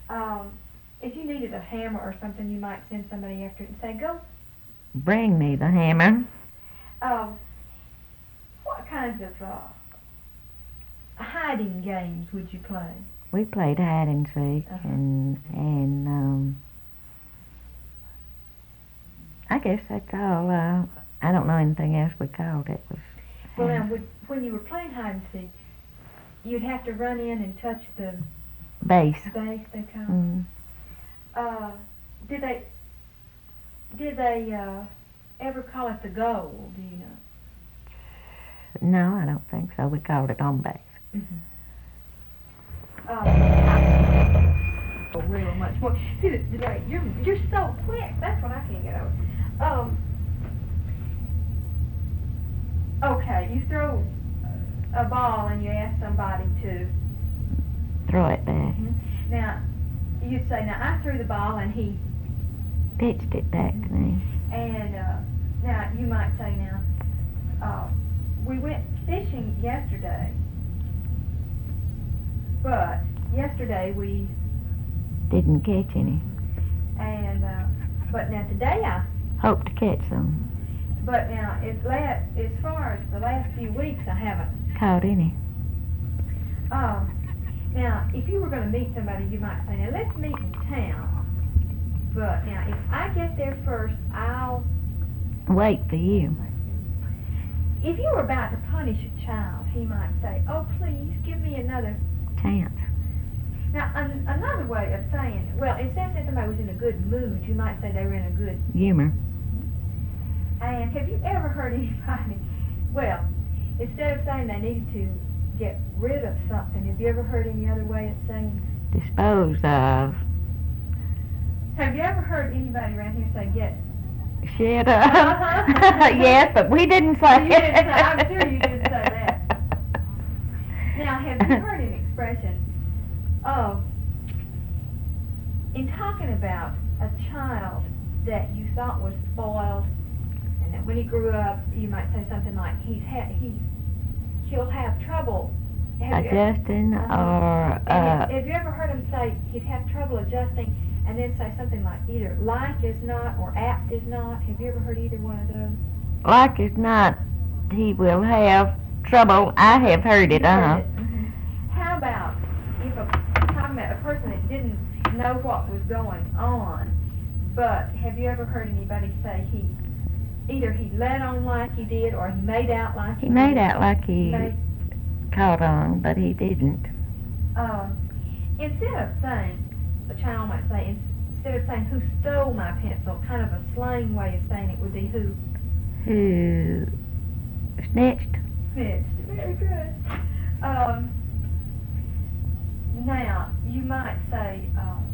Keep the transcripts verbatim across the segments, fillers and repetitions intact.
Um, if you needed a hammer or something, you might send somebody after it and say, go. Bring me the hammer. Um, what kinds of uh, hiding games would you play? We played hide and seek, Uh-huh. and and um, I guess that's all. Uh, I don't know anything else we called it. Was Well, hide- now, would, when you were playing hide and seek, you'd have to run in and touch the base. base, they call it. Mm. Uh, did they, did they uh, ever call it the goal, do you know? No, I don't think so. We called it on base. Mm-hmm. Uh, oh, real much more. See, the, the, wait, you're, you're so quick. That's what I can't get over. Um, okay, you throw a ball and you ask somebody to. Throw it back. Now, you'd say, now I threw the ball and he, Pitched it back to me. and uh, now you might say, now, uh, we went fishing yesterday, but yesterday we, Didn't catch any. and, uh, but now today I, Hope to catch some. but now, as, la- as far as the last few weeks, I haven't. Caught any. Um, now, if you were going to meet somebody, you might say, now let's meet in town. But now, if I get there first, I'll. Wait for you. If you were about to punish a child, he might say, oh, please, give me another. Chance. Now, an- another way of saying, well, instead of saying somebody was in a good mood, you might say they were in a good. Humor. And have you ever heard anybody, well, instead of saying they needed to get rid of something, have you ever heard any other way of saying? Dispose of. Have you ever heard anybody around here say get? Shut up. Uh-huh. Yes, but we didn't say You didn't say, I'm sure you didn't say that. Now, have you heard an expression of, in talking about a child that you thought was spoiled, and that when he grew up, you might say something like, he's ha- he's, he'll have trouble. Have you ever- Adjusting Uh-huh. or And uh, have, have you ever heard him say he'd have trouble adjusting, and then say something like either like is not or apt is not? Have you ever heard either one of those? like as not, he will have trouble. I have heard it. You've heard Uh huh. it. Mhm. How about if a talking about a person that didn't know what was going on, but have you ever heard anybody say he either he let on like he did or he made out like he, He made did? out like he Made- caught on, but he didn't. Um, instead of saying, a child might say, instead of saying who stole my pencil, kind of a slang way of saying it would be who Who snitched? snitched. Very good. Um, now, you might say um,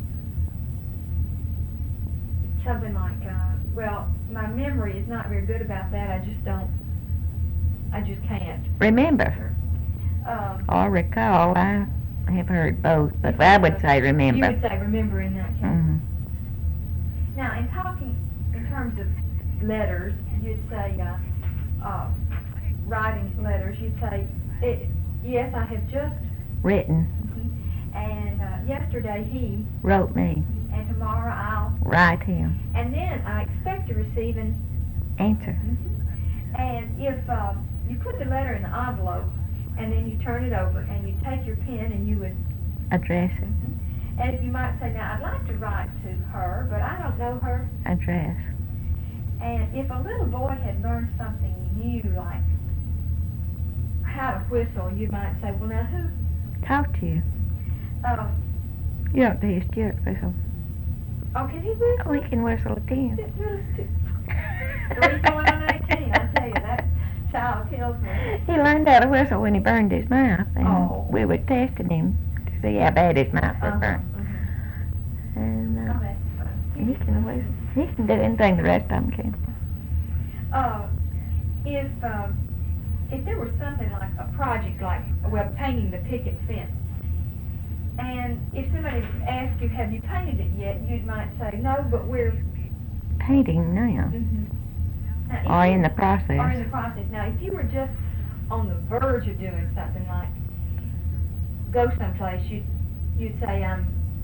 something like, uh, well, my memory is not very good about that. I just don't, I just can't. Remember Um, or recall. I have heard both, but I would say You remember. would say remember in that case. hmm Now, in talking in terms of letters, you'd say, uh, uh, writing letters, you'd say, it, yes, I have just, Written. and uh, yesterday he, Wrote me. and tomorrow I'll, Write him. and then I expect to receive an, Answer. and if uh, you put the letter in the envelope, and then you turn it over, and you take your pen, and you would, Address it. and if you might say, now I'd like to write to her, but I don't know her. Address. And if a little boy had learned something new, like how to whistle, you might say, well, now who? Talk to you. Uh, You don't do his jerk whistle. oh, can he whistle? Oh, he can whistle a ten. Three going on eighteen, I tell you, that child kills me. He learned how to whistle when he burned his mouth, and Oh. we were testing him to see how bad his mouth was Uh-huh, burned. uh-huh. And Oh, uh, that's funny. he can whistle. He can do anything the rest of them can. Uh, if, um, if there was something like a project like, well, painting the picket fence, and if somebody asked you, have you painted it yet, you might say, no, but we're... Painting now. Mhm. Now, if Or you- in the Or in process. the process. Now, if you were just on the verge of doing something like go someplace, you'd, you'd say, I'm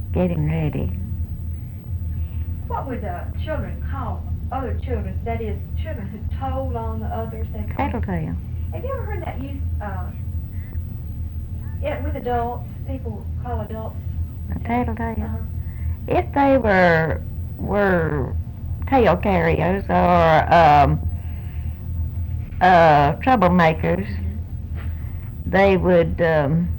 getting ready. What would uh, children call other children, that is, children who told on the others? They call- Tattletale. Have you ever heard that used, uh, yeah, with adults, people call adults? A tattletale. Uh-huh. If they were were tale carriers or um, uh, troublemakers, they would um,